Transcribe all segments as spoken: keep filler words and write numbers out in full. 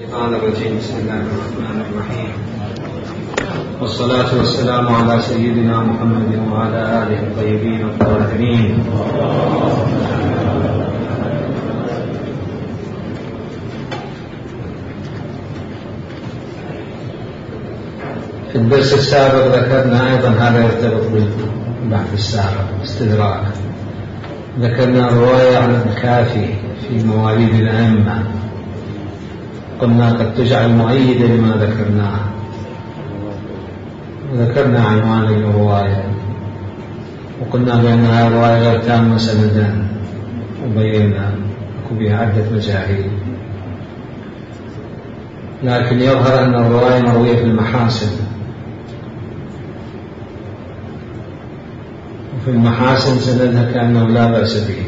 الشيطان الرجيم. بسم الله الرحمن الرحيم، والصلاة والسلام على سيدنا محمد وعلى آله الطيبين الطاهرين. في الدرس السابق ذكرنا أيضا، هذا يرتبط بالبحث السابق استدراك، ذكرنا رواية عن الكافي في مواليد الأئمة، قلنا قد تجعل مؤيدة لما ذكرناه، وذكرنا عنوان الرواية وقلنا بأنها رواية غير تامة سندا، وبينا بها عدة مجاهيل، لكن يظهر أن الرواية مروية في المحاسن، وفي المحاسن سندها كأنه لا بأس به،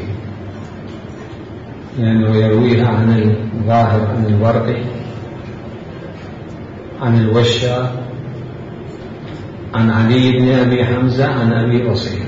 لأنه يرويها عن الظاهر عن الورقي عن الوشة عن علي بن أبي حمزة عن أبي بصير.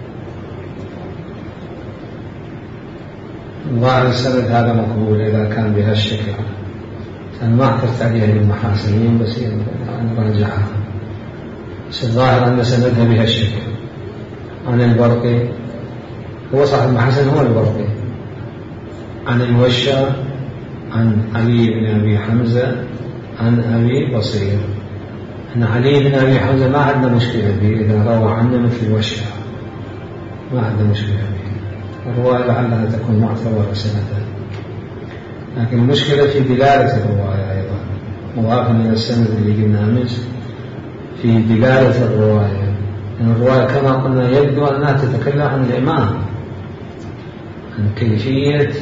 ظاهر السند هذا مقبول إذا كان بها الشكل، أنا ما اعترت عليها للمحاسنين بس أنا راجعها، بس الظاهر أن سندها بها الشكل عن البرقي، هو صاحب المحاسن هو البرقي، عن الوشة عن علي بن أبي حمزة عن أبي بصير. أن علي بن أبي حمزة ما عندنا مشكلة به إذا روى عنه مثل الوشة، ما عندنا مشكلة به، الرواية لعلها تكون معتبرة سندا، لكن المشكلة في دلالة الرواية أيضا، مضافا إلى السند اللي قلنا أمس، في دلالة الرواية. يعني الرواية كما قلنا يبدو أنها تتكلم عن الإمام، عن كيفية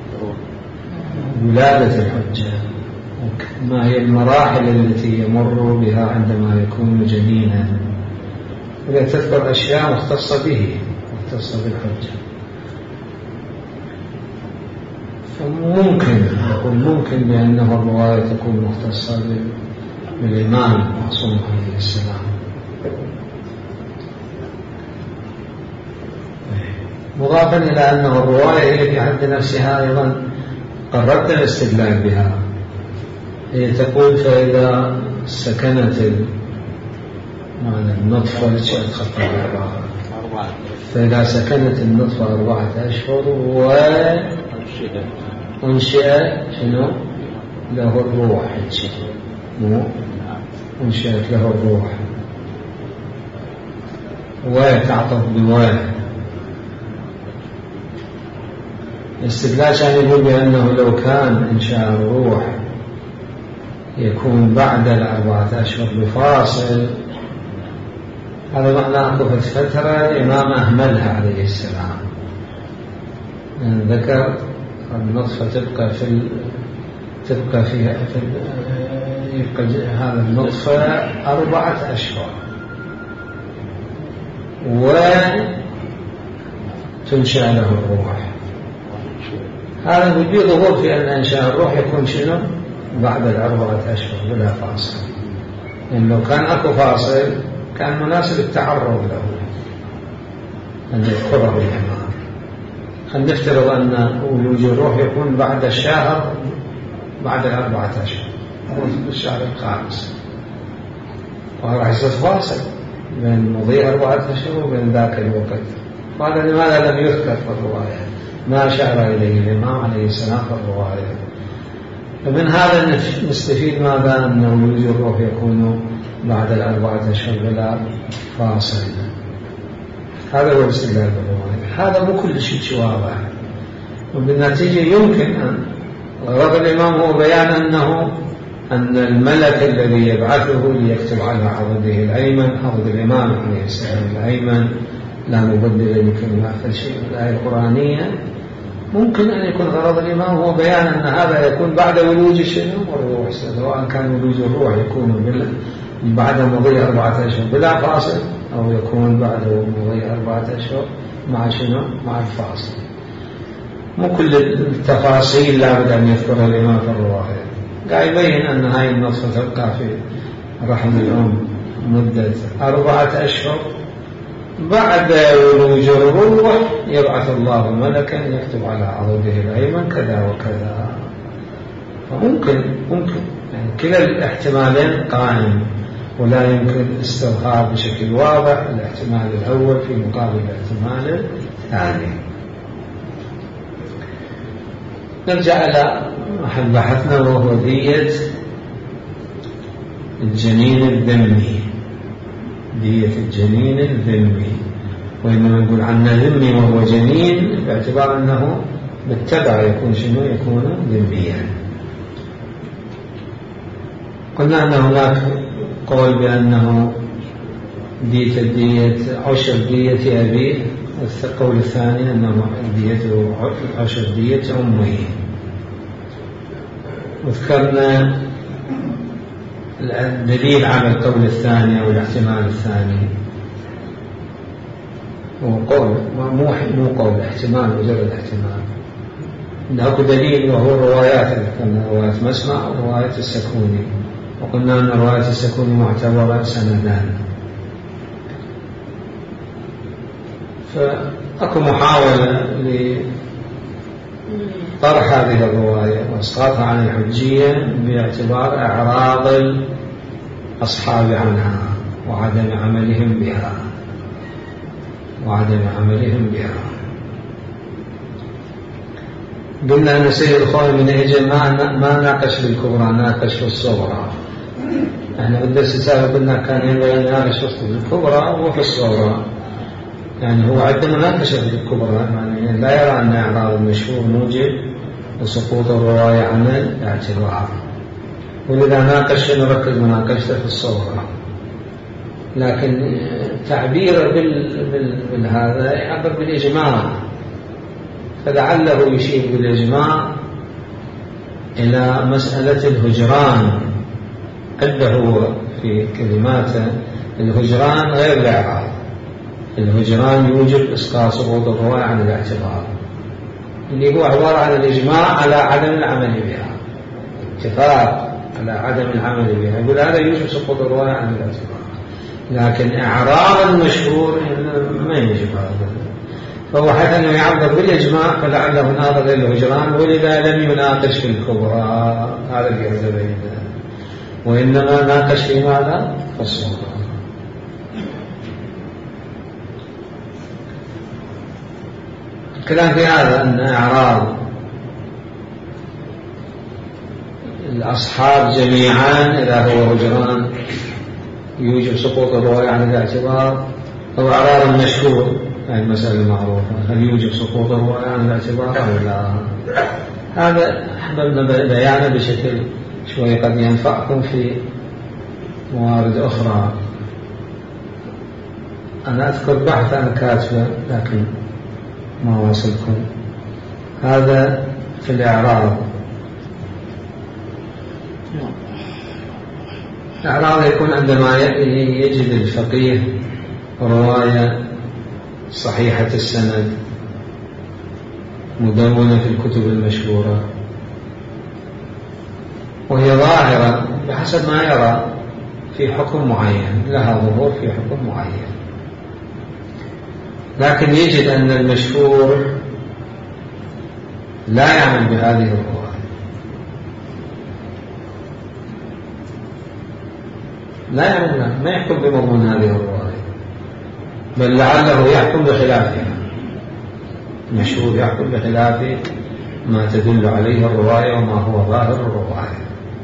ولادة الحجة، ما هي المراحل التي يمر بها عندما يكون جنينا، ولا تذكر أشياء مختصة به مختصة بالحجة. فممكن أقول ممكن بأنه الرواية تكون مختصة بالإمام المعصوم عليه السلام. مضافا إلى أنه الرواية هي في حد نفسها أيضا قررت الاستدلال بها، هي تقول فإذا سكنت النطفة فإذا سكنت النطفة أربعة أشهر وأنشئ شنو له الروح، مو أنشئت له الروح، وتعطف بواه. الاستدلال كان يقول بأنه لو كان إنشاء الروح يكون بعد الأربعة أشهر بفاصل، هذا معناه أنه في فترة الإمام أهملها عليه السلام، يعني ذكر النطفة تبقى في ال... تبقى فيها في ال... يبقى هذا النطفة أربعة أشهر وتنشأ له الروح. هذا يجي ظهور في أن إنشاء الروح يكون شنو بعد الأربعة أشهر بلا فاصل، لأن لو كان أكو فاصل كان مناسب التعرض له أن يذكره الإمام. خلينا نفترض أن ولوج الروح يكون بعد الشهر، بعد الأربعة أشهر أو الشهر الخامس، وراح يصير فاصل بين مضي أربعة أشهر وبين ذاك الوقت. وهذا لماذا لم يذكر في الرواية؟ ما أشار إليه الإمام عليه السلام في الرواية. فمن هذا نستفيد ماذا؟ أن ولوج الروح يكون بعد الأربعة أشهر بلا فاصل. هذا هو الاستدلال بالرواية. هذا مو كل شيء واضح، وبالنتيجة يمكن أن غرض الإمام هو بيان أنه أن الملك الذي يبعثه ليكتب على عضده الأيمن، عضد الإمام عليه السلام الأيمن لا مبدل لكلمات شيء من الآية القرآنية، ممكن أن يكون غرض الإمام هو بيان أن هذا يكون بعد ولوج شنو الروح، سواء كان ولوج الروح يكون بعد مضي أربعة أشهر بلا فاصل، أو يكون بعد مضي أربعة أشهر مع شنو مع الفاصل. مو كل التفاصيل لابد أن يذكرها الإمام في الرواية، قاعد يبين أن هاي النطفة تبقى في رحم الأم مدة أربعة أشهر، بعد ولوج الروح يبعث الله ملكا يكتب على عضده الأيمن كذا وكذا. فممكن ممكن يعني كلا الاحتمالين قائم، ولا يمكن استظهار بشكل واضح الاحتمال الأول في مقابل الاحتمال الثاني. نرجع إلى محل بحثنا وهو دية الجنين الذمي. دية الجنين الذمي، وإنما نقول عنه ذمي وهو جنين باعتبار أنه بالتبع يكون شنو؟ يكون ذميا. قلنا أن هناك قول بأنه دية الدية عشر دية أبيه، والقول الثاني أنه ديته عشر دية أمه. وذكرنا الدليل على القول الثاني أو الاحتمال الثاني هو قول مو مو قول احتمال، مجرد احتمال. هناك دليل وهو الروايات، ذكرنا رواية مسمع ورواية السكوني، وقلنا أن رواية السكوني معتبرة سندان. فأكو محاولة لطرح هذه الرواية وإسقاطها عن الحجية باعتبار إعراض الأصحاب عنها وعدم عملهم بها وعدم عملهم بها. قلنا أن سيد الخوي من هجم ما, ما ناقش بالكبرى، ناقش بالصغرى. احنا بالدرس السابق قلنا كان ينبغي أن يناقش في الكبرى وفي الصغرى، يعني هو عنده مناقشة في الكبرى، يعني لا يرى أن إعراض المشهور موجب وسقوط الرواية عن الاعتبار، ولذا ناقش نركز مناقشته في الصغرى. لكن تعبير بالهذا يعبر بالإجماع، فلعله يشير بالإجماع إلى مسألة الهجران. عنده هو في كلماته الهجران غير الإعراض. الهجران يوجب إسقاط سقوط الرواية عن الاعتبار، اللي هو عبارة عن الإجماع على عدم العمل بها، اتفاق على عدم العمل بها، يقول هذا يوجب سقوط الرواية عن الاعتبار. لكن إعراض المشهور ما يوجب هذا، فهو حتى أنه يعبر بالإجماع فلعله ناظر للهجران، ولذا لم يناقش في الكبرى. هذا اللي يرد بينه، وإنما ناقش في ماذا؟ في الصغرى. الكلام في هذا أن إعراض الأصحاب جميعا إذا هو هجران يوجب سقوط الرواية عن الاعتبار، أو إعراض المشهور، هذه المسألة المعروفة، هل يوجب سقوط الرواية عن الاعتبار أو لا؟ هذا أحببنا بيانه بشكل شوي قد ينفعكم في موارد أخرى. أنا أذكر بحث عن كاتبة لكن ما واصلكم. هذا في الإعراض. الإعراض يكون عندما يجد الفقيه رواية صحيحة السند مدونة في الكتب المشهورة، وهي ظاهرة بحسب ما يرى في حكم معين، لها ظهور في حكم معين، لكن يجد أن المشهور لا يعمل بهذه الرواية، لا يعمل، ما يحكم بمضمون هذه الرواية، بل لعله يحكم بخلافها. المشهور يحكم بخلاف ما تدل عليه الرواية وما هو ظاهر الرواية،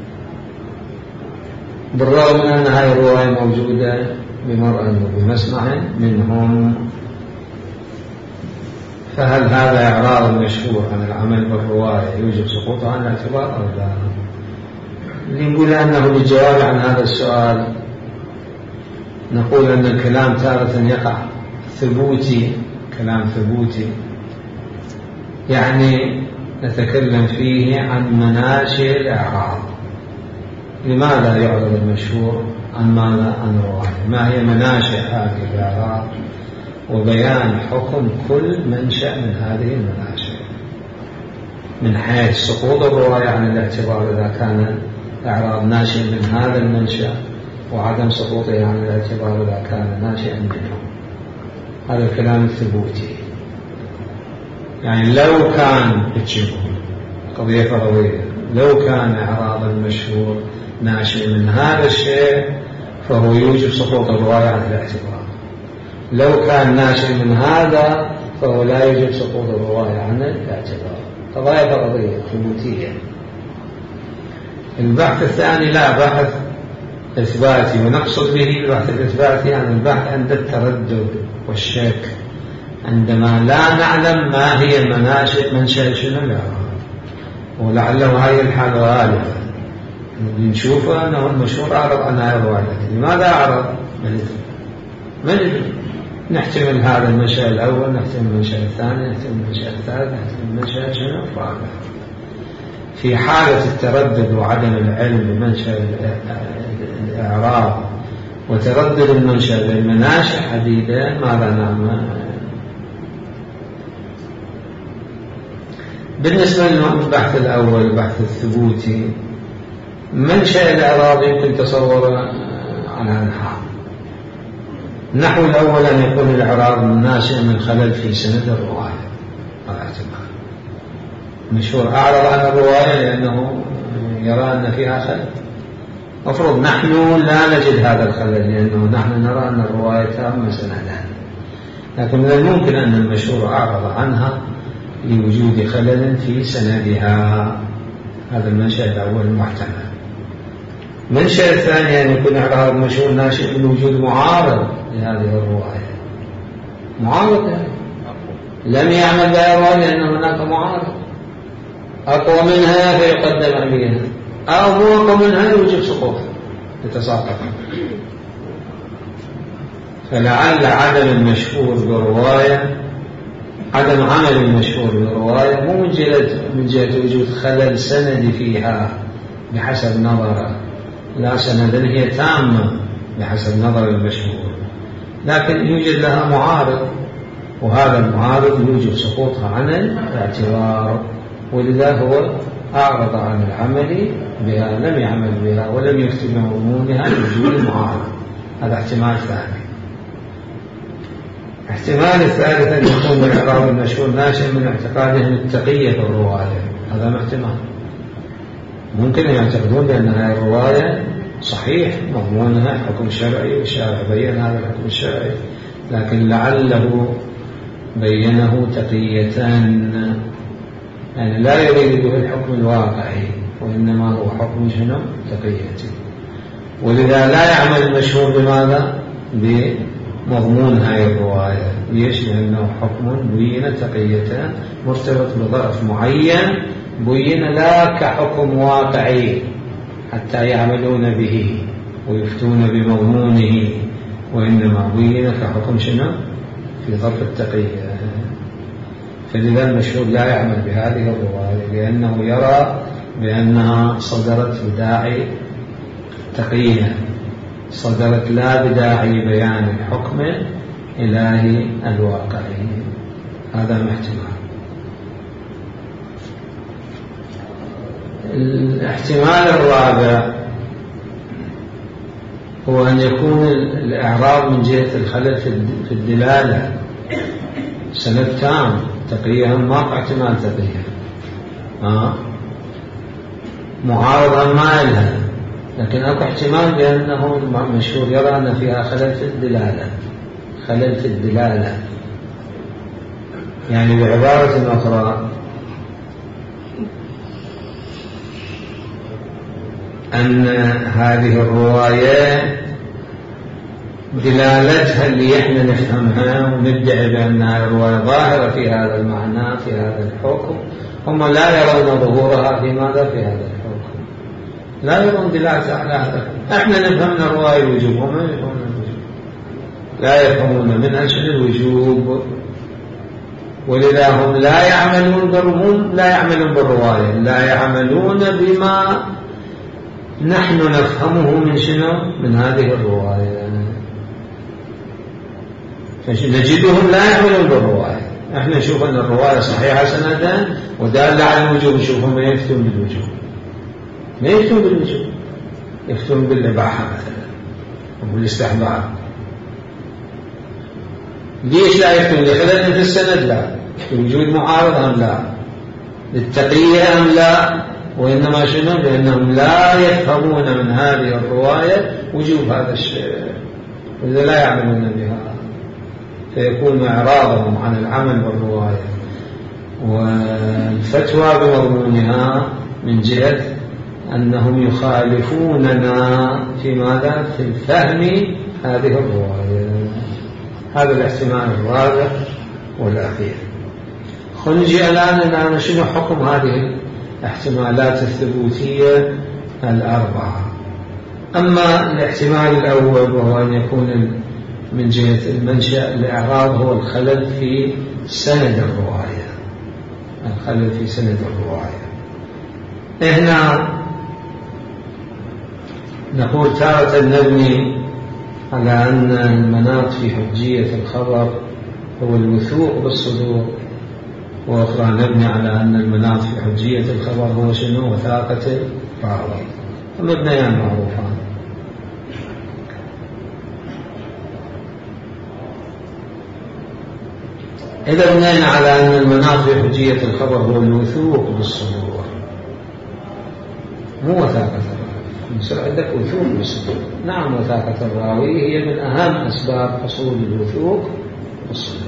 بالرغم من أن هذه الرواية موجودة بمرأة وبمسمع منهم. فهل هذا إعراض المشهور عن العمل بالرواية يوجب سقوطها عن الاعتبار أو لا؟ اللي نقول أنه للجواب عن هذا السؤال نقول أن الكلام تارة يقع ثبوتي، كلام ثبوتي، يعني نتكلم فيه عن مناشئ الإعراض. لماذا يعرض المشهور عن ماذا؟ عن الرواية. ما هي مناشئ هذه الإعراض؟ وبيان حكم كل منشأ من هذه المناشئ، من حيث سقوط الرواية عن الاعتبار إذا كان إعراض ناشئ من هذا المنشأ، وعدم سقوطه عن الاعتبار إذا كان ناشئا منه. هذا الكلام الثبوتي. يعني لو كان بتشبه قضية فرضية لو كان إعراض المشهور ناشئ من هذا الشيء فهو يوجب سقوط الرواية عن الاعتبار، لو كان ناشئ من هذا فهو لا يوجب سقوط الرواية عن الاعتبار. قضايا فرضية ثبوتية. البحث الثاني لا بحث إثباتي، ونقصد به البحث الإثباتي يعني البحث عند التردد والشك، عندما لا نعلم ما هي مناشئ منشأ شنو الإعراض، ولعله هذه الحالة غالبة بنشوفه أنه المشهور أعرض عن هذا الرواية، لماذا أعرض؟ من ندري، نحتمل هذا المنشأ الأول، نحتمل المنشأ الثاني، نحتمل المنشأ الثالث، نحتمل المنشأ شنو الرابع. في حالة التردد وعدم العلم بمنشأ الإعراض وتردد المنشأ للمناشئ عديدة ماذا نعمل؟ بالنسبة للبحث الأول البحث الثبوتي، منشأ الإعراض يمكن تصوره على أنحاء. النحو الأول أن يكون الإعراض ناشئ من خلل في سند الرواية على اعتبار مشهور أعرض عن الرواية لأنه يرى أن فيها خلل. مفروض نحن لا نجد هذا الخلل لأنه نحن نرى أن الرواية تامة سندها، لكن من الممكن أن المشهور أعرض عنها لوجود خلل في سندها. هذا المنشأ الأول المحتمل. المنشأ الثاني أن يكون إعراض المشهور ناشئ من وجود معارض لهذه الرواية. معارض يعني لم يعمل بها الرواية لأن هناك معارض أقوى منها فيقدم عليها، أو هو أقوى منها يوجب سقوطها يتساقط. فلعل عدم المشهور برواية عدم عمل المشهور بالرواية مو من جهة من جهة وجود خلل سندي فيها بحسب نظره، لا سندا هي تامة بحسب نظر المشهور، لكن يوجد لها معارض، وهذا المعارض يوجب سقوطها عن الاعتبار، ولذا هو أعرض عن العمل بها، لم يعمل بها ولم يفتي بمضمونها لوجود المعارض. هذا احتمال ثاني. احتمال الثالث أن يكون الإعراض المشهور ناشئ من اعتقادهم التقية في الرواية. هذا احتمال. ممكن أن يعتقدون بأن هذه الرواية صحيح مضمونها حكم شرعي والشارع بين هذا الحكم الشرعي، لكن لعله بينه تقية، يعني لا يريد به الحكم الواقعي وإنما هو حكم شنو تقية، ولذا لا يعمل المشهور بماذا؟ بمضمون هذه الرواية. ليش؟ لأنه حكم بين تقية مرتبط بظرف معين بين لا كحكم واقعي حتى يعملون به ويفتون بمضمونه، وإنما بين كحكم شنو في ظرف التقية. فلذا المشهور لا يعمل بهذه الرواية لأنه يرى بأنها صدرت بداعي تقية، صدرت لا بداعي بيان الحكم الإلهي الواقعي. هذا الاحتمال. الاحتمال الرابع هو أن يكون الإعراض من جهة الخلل في الدلالة، سند تام تقية ما احتمال تقية، آه. معارضة ما لها، لكن أكو احتمال بأنه المشهور يرى أن فيها خلل في الدلالة، خلل في الدلالة، يعني بعبارة أخرى أن هذه الرواية دلالتها اللي احنا نفهمها وندعي بأنها الرواية ظاهرة في هذا المعنى في هذا الحكم، هم لا يرون ظهورها في ماذا في هذا الحكم، لا يرون دلالتها على هذا. احنا نفهمنا الرواية الوجوب، هم يفهمون الوجوب، لا يفهمون منها شنو الوجوب، ولذا هم لا يعملون بالرموم، لا يعملون بالرواية، لا يعملون بما نحن نفهمه من شنو من هذه الرواية. نجدهم لا يعملون بالرواية، احنا نشوف ان الرواية صحيحة سندا ودالة على الوجوب، نشوفهم ما يفتون بالوجوب، ما يفتون بالوجوب، يفتون بالإباحة مثلا وبالاستحباب. ليش لا يفتون؟ لخلل في السند لا، لوجود معارض أم لا، للتقية أم لا، وإنما شنو؟ لأنهم لا يفهمون من هذه الرواية وجوب هذا الشيء، وإذا لا يعلمون بها فيكون إعراضهم عن العمل بالرواية والفتوى بمضمونها من جهة أنهم يخالفوننا في ماذا؟ في الفهم هذه الرواية. هذا الاحتمال الرابع والأخير. خنجي الآن الآن شنو حكم هذه الاحتمالات الثبوتية الأربعة؟ أما الاحتمال الأول وهو أن يكون من جهة المنشأ الإعراض هو الخلل في سند الرواية، الخلل في سند الرواية. هنا نقول تارة نبني على أن المناط في حجية الخبر هو الوثوق بالصدور، وأخرى نبني على أن المناط في حجية الخبر هو شنو؟ وثاقة الراوي. مبنيان معروفان. إذا بنينا على أن المناط في حجية الخبر هو الوثوق بالصدور مو وثاقة الراوي. يصير عندك وثوق بالصدور. نعم وثاقة الراوي هي من أهم أسباب حصول الوثوق بالصدور،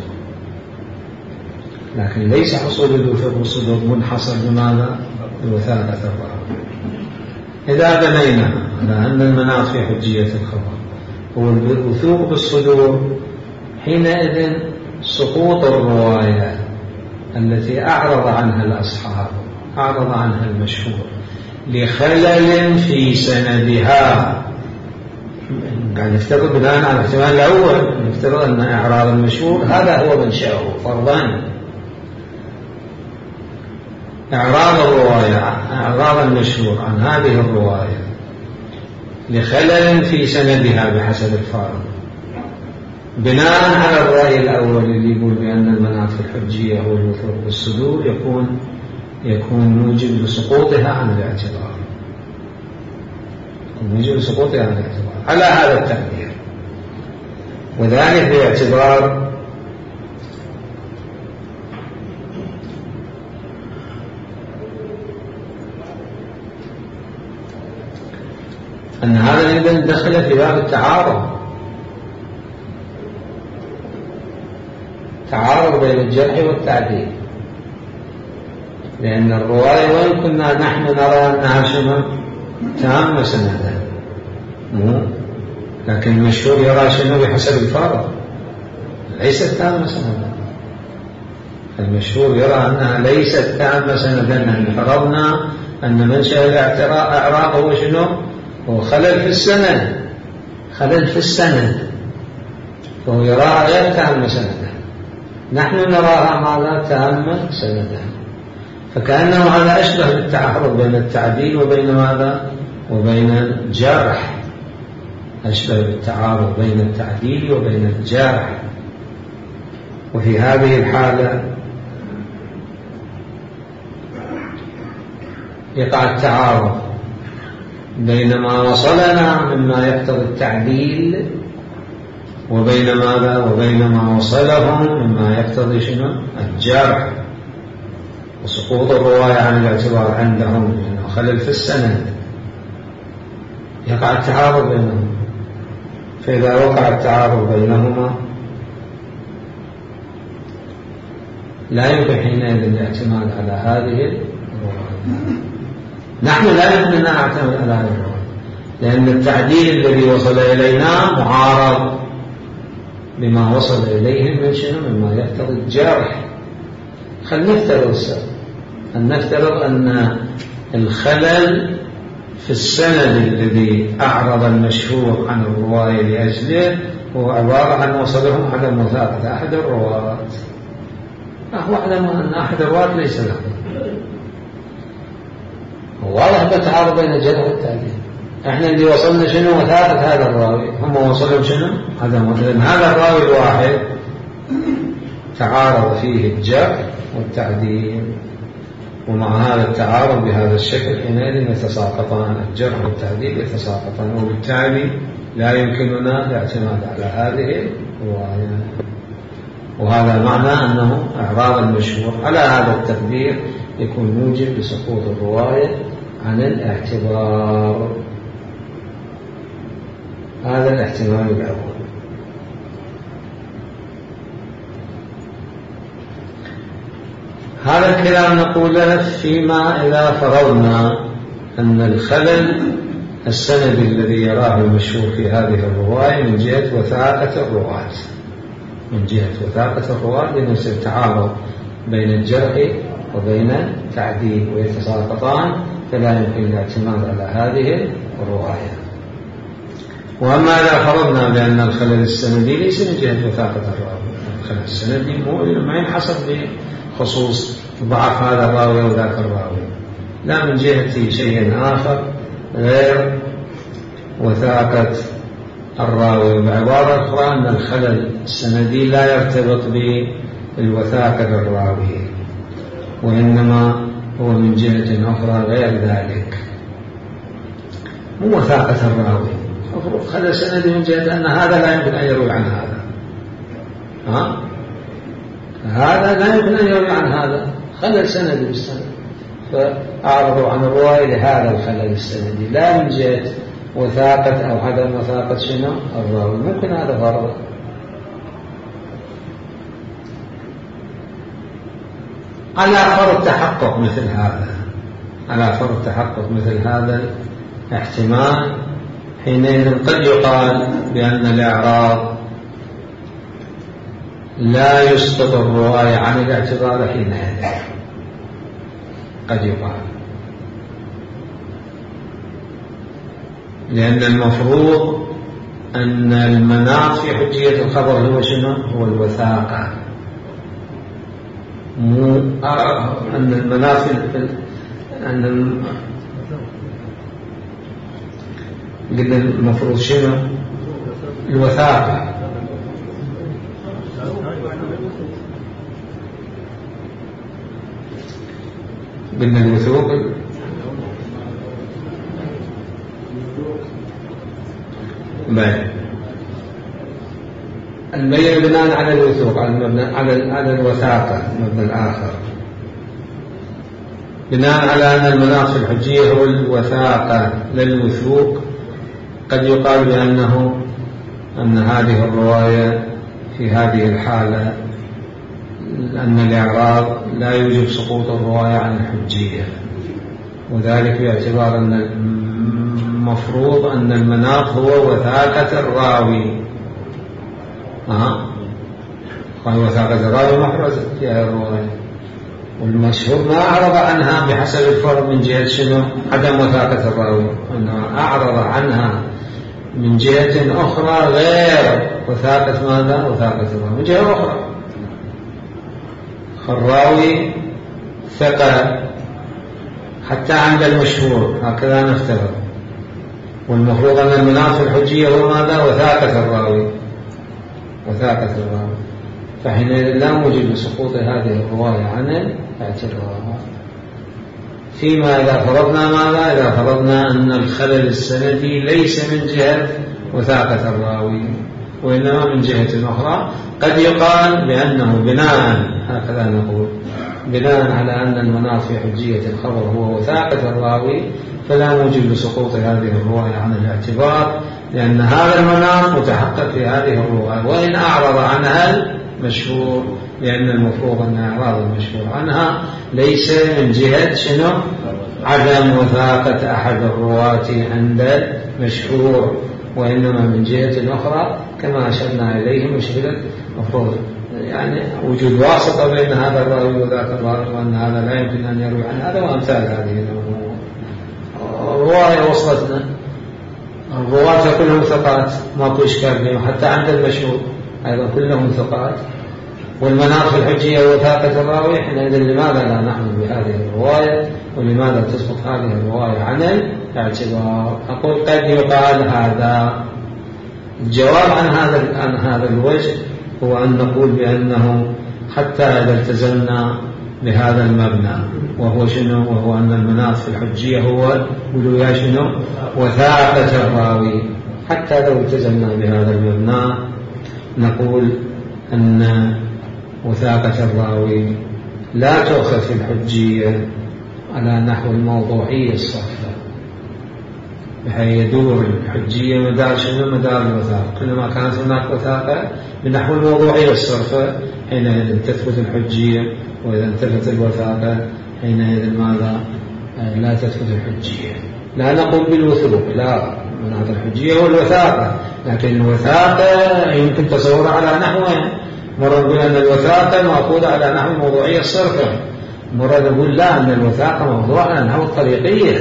لكن ليس حصول الوثوق بالصدور منحصر بماذا؟ بوثاقة الراوي. إذا بنينا على أن المناط في حجية الخبر هو الوثوق بالصدور، حينئذ سقوط الرواية التي أعرض عنها الأصحاب، أعرض عنها المشهور لخلل في سندها، قاعد نفترض بناء على الاحتمال الأول، نفترض أن إعراض المشهور هذا هو منشأه فرضان. إعراض الرواية، إعراض المشهور عن هذه الرواية لخلل في سندها بحسب الفارض، بناء على الرأي الأول اللي يقول بأن المناط في الحجية هو الوثوق بالصدور، يكون يكون موجب لسقوطها عن الاعتبار، يكون موجب لسقوطها عن الاعتبار على هذا التقدير. وذلك باعتبار أن هذا أيضا دخل في باب التعارض، تعارض بين الجرح والتعديل، لأن الرواية وإن كنا نحن نرى أنها شنو؟ تامة سندا، مو لكن المشهور يرى شنو؟ بحسب الفارض ليست تامة سندا. المشهور يرى أنها ليست تامة سندا، لأن فرضنا أن منشأ الإعراض هو شنو؟ هو خلل في السند، خلل في السند، فهو يراها غير تامة سندا، نحن نراها ماذا؟ تامة سندا. فكأنه هذا أشبه بالتعارض بين التعديل وبين ماذا؟ وبين الجرح، أشبه بالتعارض بين التعديل وبين الجرح. وفي هذه الحالة يقع التعارض بين ما وصلنا مما يقتضي التعديل وبين ماذا؟ وبين ما وصلهم مما يقتضي شنو؟ الجرح، وسقوط الرواية عن الاعتبار عندهم لأنه خلل في السند، يقع التعارض بينهم. فإذا وقع التعارض بينهما لا يمكن حينئذ الاعتماد على هذه الرواية. نحن لا يمكن أن نعتمد على هذه الرواية، لأن التعديل الذي وصل إلينا معارض بما وصل إليهم من شنو؟ مما يقتضي الجرح. خلينا نفترض أن نفترض أن الخلل في السند الذي أعرض المشهور عن الرواية لأجله هو عبارة عن وصلهم عدم وثاقة أحد الرواة، هو أعلم أن أحد الرواة ليس له، واضح بالتعارض بين الجرح والتعديل. احنا اللي وصلنا شنو؟ وثاقة هذا الراوي، هم وصلهم شنو؟ عدم وثاقة. هذا الراوي الواحد تعارض فيه الجرح والتعديل، ومع هذا التعارض بهذا الشكل حينئذ يتساقطان، الجرح والتعديل يتساقطان، وبالتالي لا يمكننا الاعتماد على هذه الرواية. وهذا معنى أنه إعراض المشهور على هذا التقدير يكون موجب لسقوط الرواية عن الاعتبار. هذا الاحتمال الأول. هذا الكلام نقوله فيما إذا فرضنا أن الخلل السند الذي يراه المشهور في هذه الرواية من جهة وثاقة الرواة، من جهة وثاقة الرواة، لأن يصير تعارض بين الجرح وبين التعديل ويتساقطان، فلا يمكن الاعتماد على هذه الرواية. وأما إذا فرضنا بأن الخلل السندي ليس من جهة وثاقة الراوي، الخلل السندي ما ينحصر بخصوص ضعف هذا الراوي أو ذاك الراوي، لا، من جهة شيء آخر غير وثاقة الراوي. بعبارة أخرى أن الخلل السندي لا يرتبط بالوثاقة الراوي، وإنما هو من جهة أخرى غير ذلك، مو وثاقة الراوي. المفروض خلل سندي من جهة أن هذا لا يمكن أن يروي عن هذا، ها؟ هذا لا يمكن أن يروي عن هذا، خلل سندي بالسند، فأعرضوا عن الرواية لهذا الخلل السندي، لا من جهة وثاقة أو عدم وثاقة شنو الراوي. ممكن هذا فرض. على فرض تحقق مثل هذا، على فرض تحقق مثل هذا الاحتمال، حينئذ قد يقال بأن الإعراض لا يسقط الرواية عن الاعتبار حينئذ، قد يقال، لأن المفروض أن المناط في حجية الخبر هو شنو؟ هو الوثاقة، مو أن المناط في أن قلنا المفروض شنو؟ الوثاقة. قلنا الوثوق بين المبين بناء على الوثوق، على المبنى على على الوثاقة، المبنى الآخر بناء على أن المناط في الحجية هو الوثاقة للوثوق. قد يقال بأنه أن هذه الرواية في هذه الحالة أن الإعراض لا يوجب سقوط الرواية عن الحجية، وذلك باعتبار أن المفروض أن المناط هو وثاقة الراوي. أه؟ وهي وثاقة الراوي محرزة في هذه الرواية، والمشهور ما أعرض عنها بحسب الفرض من جهة شنو؟ عدم وثاقة الراوي، أنه أعرض عنها من جهة أخرى غير وثاقة ماذا؟ وثاقة الراوي، من جهة أخرى. الراوي ثقة حتى عند المشهور، هكذا نفترض، والمفروض أن المناط في الحجية هو ماذا؟ وثاقة الراوي، وثاقة الراوي، فحينئذ لا موجب لسقوط هذه الرواية عن الاعتبار. فيما إذا فرضنا ماذا؟ إذا فرضنا أن الخلل السندي ليس من جهة وثاقة الراوي، وإنما من جهة أخرى. قد يقال بأنه بناء، هكذا نقول، بناء على أن المناط في حجية الخبر هو وثاقة الراوي، فلا موجب لسقوط هذه الرواية عن الاعتبار، لأن هذا المناط متحقق في هذه الرواية، وإن أعرض عنها المشهور، لأن المفروض أن إعراض المشهور عنها ليس من جهة شنو؟ عدم وثاقة أحد الرواة عند المشهور، وإنما من جهة أخرى كما أشرنا إليه مشكلة مفروض يعني وجود واسطة بين هذا الراوي وذاك الراوي، وأن هذا لا يمكن أن يروي عن هذا، وأمثال هذه الأمور. الرواية وصلتنا، الرواة كلهم ثقات، ماكو إشكال بهم، حتى عند المشهور أيضا كلهم ثقات، والمناط في الحجية وثاقة الراوي. حينئذ لماذا لا نعمل بهذه الرواية، ولماذا تسقط هذه الرواية عن الاعتبار؟ أقول قد يقال هذا. الجواب عن هذا عن هذا الوجه هو أن نقول بأنه حتى إذا التزمنا بهذا المبنى، وهو شنو؟ وهو أن المناط في الحجية هو ولويا شنو؟ وثاقة الراوي. حتى لو التزمنا بهذا المبنى نقول أن وثاقة الراوي لا تؤخذ في الحجية على نحو الموضوعية الصرفة، بحيث يدور الحجية مدار شنو؟ مدار الوثاقة. كلما كانت هناك وثاقة بنحو الموضوعية الصرفة حينئذ تثبت الحجية، وإذا انتفت الوثاقة حينئذ ماذا؟ لا تثبت الحجية. لا نقول بالوثوق، لا، مناط الحجية والوثاقة، لكن الوثاقة يمكن تصورها على نحوين. مرة نقول أن الوثاقة مأخوذة على نحو الموضوعية الصرفة، مرة نقول لا، أن الوثاقة موضوعة على نحو الطريقية.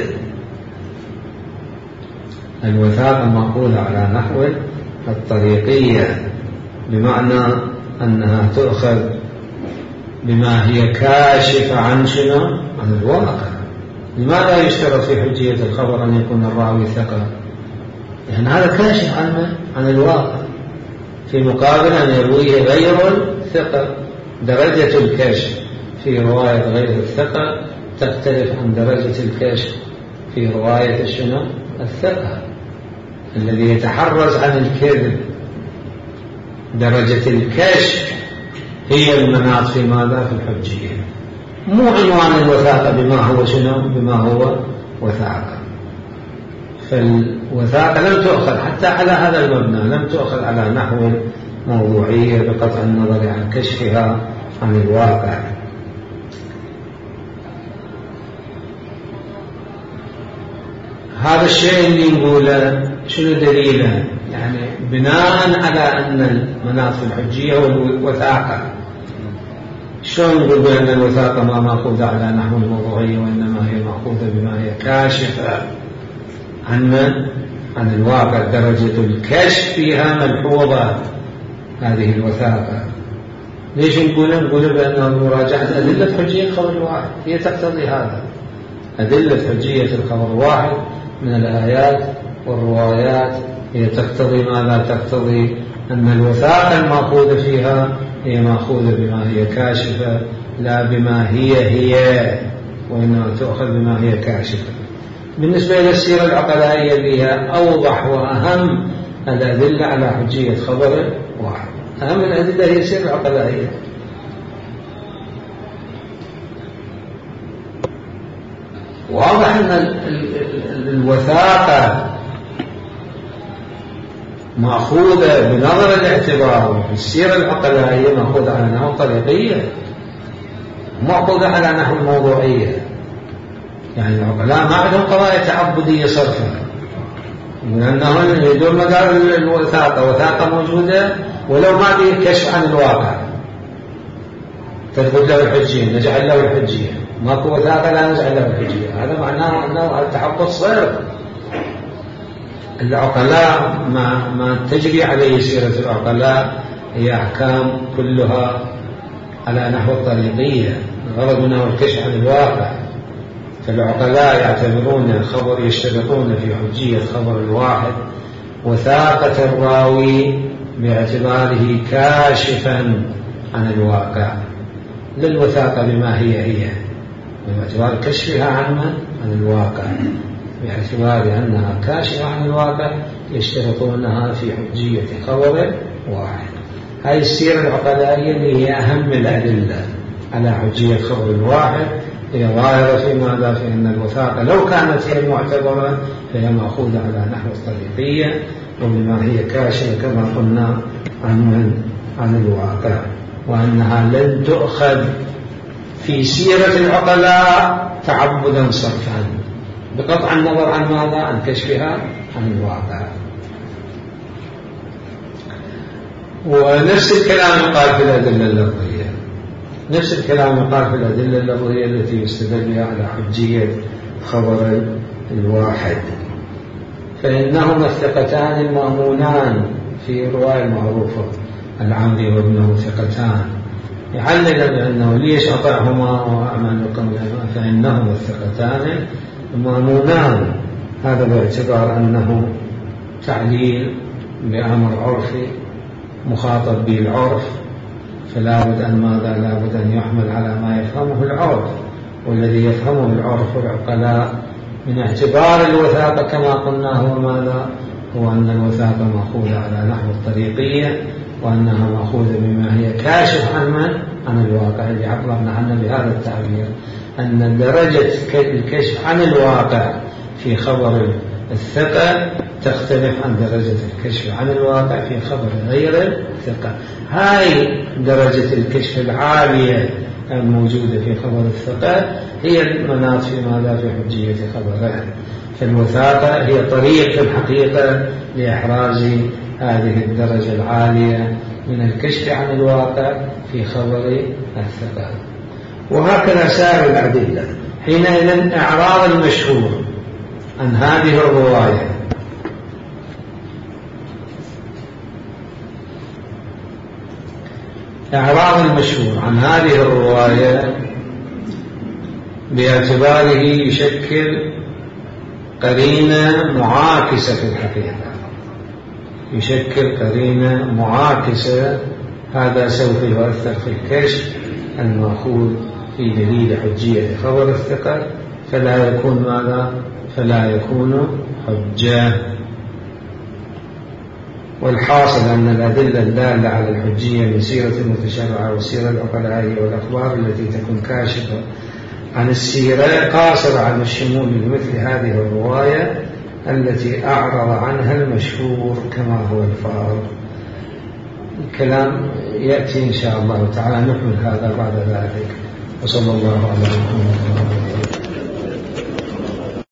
الوثاقة مأخوذة على نحو الطريقية، بمعنى أنها تؤخذ بما هي كاشفة عن شنو؟ عن الواقع. لماذا يشترط في حجية الخبر أن يكون الراوي ثقة؟ لأن هذا كاشف عن عن الواقع، في مقابل أن يرويه غير الثقة. درجة الكشف في رواية غير الثقة تختلف عن درجة الكشف في رواية شنو؟ الثقة، الذي يتحرز عن الكذب. درجة الكشف هي المناط في ماذا؟ في الحجية، مو عنوان الوثاقة بما هو شنو؟ بما هو وثاقة. فالوثاقة لم تؤخذ حتى على هذا المبنى، لم تؤخذ على نحو موضوعية بقطع النظر عن كشفها عن الواقع. هذا الشيء اللي نقوله شنو دليله؟ يعني بناء على أن المناط في الحجية والوثاقة، شلون نقول بأن الوثاقة ما مأخوذة على نحو الموضوعية، وإنما هي مأخوذة بما هي كاشفة عن عن الواقع؟ درجة الكشف فيها ملحوظة هذه الوثاقة. ليش نقول نقول بأن مراجعة أدلة حجية الخبر الواحد هي تقتضي هذا. أدلة حجية الخبر الواحد من الآيات والروايات هي تقتضي ماذا؟ تقتضي أن الوثاقة المأخوذة فيها هي مأخوذة بما هي كاشفة، لا بما هي هي، وإنما تؤخذ بما هي كاشفة. بالنسبة إلى السيرة العقلائية اللي هي أوضح وأهم الأدلة على حجية خبر واحد، أهم الأدلة هي السيرة العقلائية. واضح أن الوثاقة مأخوذة بنظر الاعتبار، والسيرة العقلائية مأخوذة على نحو الطريقية، مأخوذة على نحو الموضوعية. يعني العقلاء ما عندهم قضايا تعبدية صرفة، لأنهم يدور مدار الوثاقة، وثاقة موجودة ولو ما به كشف عن الواقع تثبت له الحجية، نجعل له الحجية. ماكو وثاقة لا نجعل له الحجية، هذا معناه أنه التعبد صرف. العقلاء ما, ما تجري عليه سيرة العقلاء هي أحكام كلها على نحو الطريقية، الغرض منها الكشف عن الواقع. فالعقلاء يعتبرون الخبر، يشترطون في حجية خبر الواحد وثاقة الراوي باعتباره كاشفا عن الواقع، للوثاقة بما هي هي باعتبار كشفها عن عن الواقع، باعتبار أنها كاشفة عن الواقع يشترطونها في حجية خبر واحد. هذه السيرة العقلائية اللي هي أهم الأدلة على حجية خبر الواحد، هي ظاهرة في ماذا؟ في أن الوثاقة لو كانت هي المعتبرة فهي مأخوذة على نحو الطريقية، وبما هي كاشفة كما قلنا عن عن الواقع، وأنها لن تؤخذ في سيرة العقلاء تعبدا صرفا بقطع النظر عن ماذا؟ عن كشفها عن الواقع. ونفس الكلام يقال في الأدلة اللفظية، نفس الكلام يقال في الأدلة اللفظية التي يستدل بها على حجية خبر الواحد. فإنهما الثقتان المأمونان في الرواية المعروفة، العمري وابنه ثقتان، يعلل بأنه ليش أطعهما وأعمل قولهما؟ فإنهما الثقتان المأمونان، هذا باعتبار أنه تعليل بأمر عرفي مخاطب به العرف، فلا بد أن ماذا؟ لا بد أن يحمل على ما يفهمه العرف، والذي يفهمه العرف العقلاء من اعتبار الوثاقة كما قلنا هو ماذا؟ هو أن الوثاقة مأخوذة على نحو الطريقية، وأنها مأخوذة بما هي كاشف عن من؟ عن الواقع، اللي عبرنا عنه بهذا التعبير. أن درجة الكشف عن الواقع في خبر الثقة تختلف عن درجة الكشف عن الواقع في خبر غير الثقة. هاي درجة الكشف العالية الموجودة في خبر الثقة هي المناط في ماذا في حجية خبره. فالوثاقة هي طريق في الحقيقة لإحراز هذه الدرجة العالية من الكشف عن الواقع في خبر الثقة. وهكذا سائر الأدلة. حينئذ إعراض المشهور عن هذه الرواية إعراض المشهور عن هذه الرواية باعتباره يشكل قرينة معاكسة في الحقيقة، يشكل قرينة معاكسة، هذا سوف يؤثر في الكشف المأخوذ في دليل حجية خبر الثقة، فلا يكون ماذا؟ فلا يكون حجة. والحاصل أن الأدلة الدالة على الحجية من سيرة المتشرعة وسيرة العقلاء والأخبار التي تكون كاشفة عن السيرة قاصرة عن الشمول لمثل هذه الرواية التي أعرض عنها المشهور كما هو الفارق. الكلام يأتي إن شاء الله تعالى نحمل هذا بعد ذلك. وصلى الله على محمد.